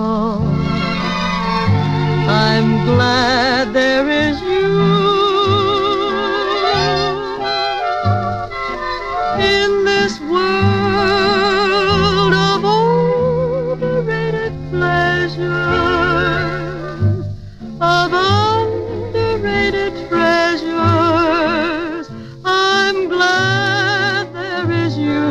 love. I'm glad there is you in this world of overrated pleasures, of underrated treasures. I'm glad there is you.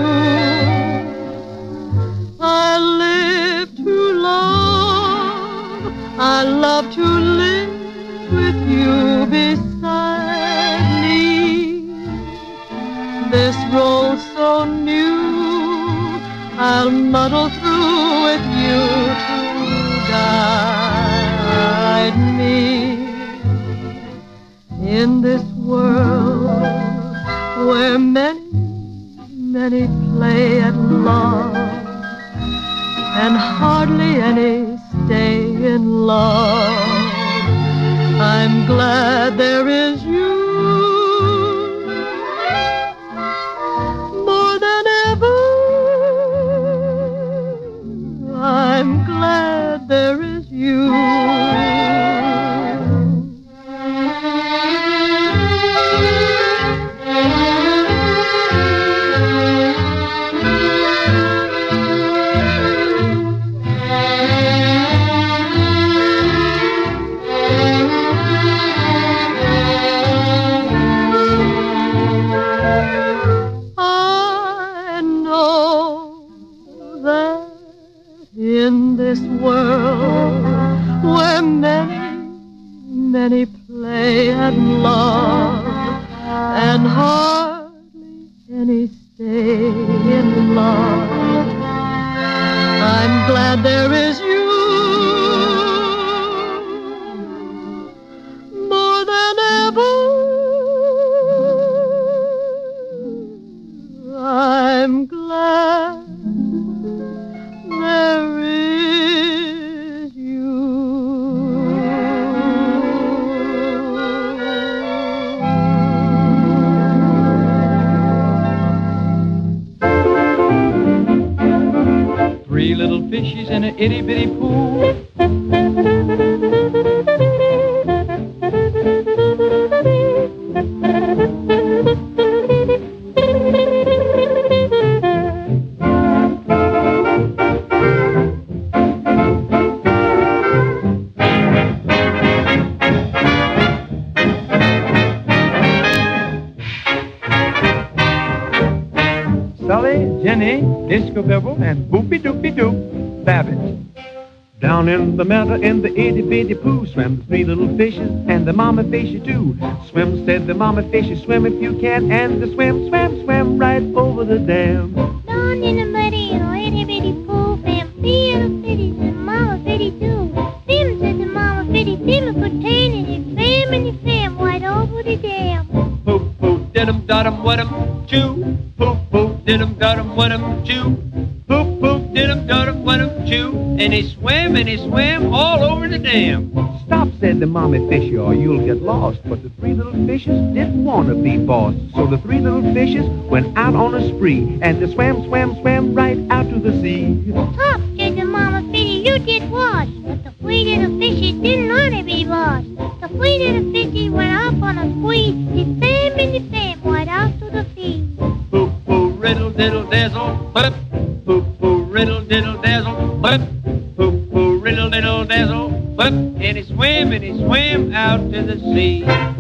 I live to love, I love to live with you beside me. This role so new, I'll muddle through with you to guide me. In this world where many, many play at love, and hardly any stay in love, I'm glad there is you. More than ever, I'm glad there is you. In this world where many, many play at love, and hardly any stay in love, I'm glad there is you. More than ever, I'm glad there is you. 3 little fishes in an itty-bitty pool. Sully, Jenny, Disco Bibble, and Boopy Doopy Doop, Babbitt. Down in the meadow in the itty-bitty pool swam the 3 little fishes and the mama fishy too. Swim, said the mama fishy, swim if you can, and the swam, swam, swam right over the dam. Down in the muddy itty-bitty pool swam 3 little fishes and mama fishy too. Swim, said the mama fishy, swim if you can, and you swam right over the dam. Poop, poop, did-em, dot-em, what-em, chew. Poop, poop, did-em, dot-em, what-em, chew. Poop, poop, did-em, dot-em, what-em, chew. And he swam all over the dam. Stop, said the mommy fisher, or you'll get lost. But the 3 little fishes didn't want to be bossed. So the 3 little fishes went out on a spree, and they swam, swam, swam right out to the sea. Stop, said the mama fishy, you did wash. But the 3 little fishes didn't want to be lost. The 3 little fishes went up on a spree. They swam right out to the sea. Poop, poop, riddle, diddle, dazzle, whip. Poop, poop, riddle, diddle, dazzle, whip. Poop, poop, riddle, diddle, dazzle, whip. And he swam out to the sea.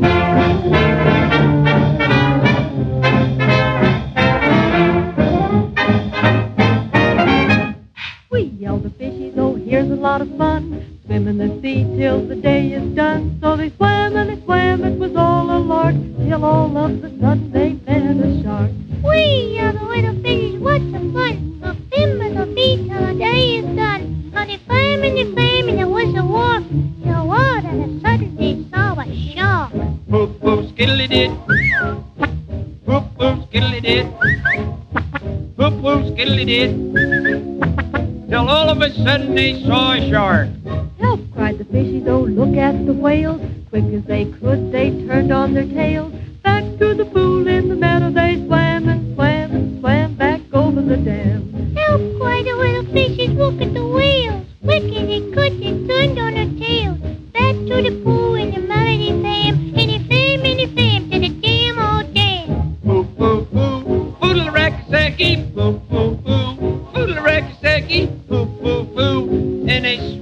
We yell the fishies, oh, here's a lot of fun. Swim in the sea till the day is done. So they swam and they swam, it was all a lark, till all of a sudden they met a shark. We yell the little fishies, what's the fun? So swim in the sea till the day is done. So they swam and it was a war. Till all of a sudden they saw a shark. Poop, poop, skiddly-did. Poop, poop, skiddly-did. Poop, poop, skiddly-did. Till all of a sudden they saw a shark. Help, cried the fishies, oh, look at the whales. Quick as they could, they turned on their tails. Back to the pool in the meadow they swam and swam and swam back over the dam. Help, cried the little fishies, look at the whales. Quick as they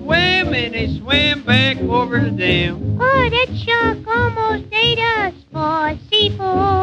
swam and they swam back over the dam. Oh, that shark almost ate us, 4C4.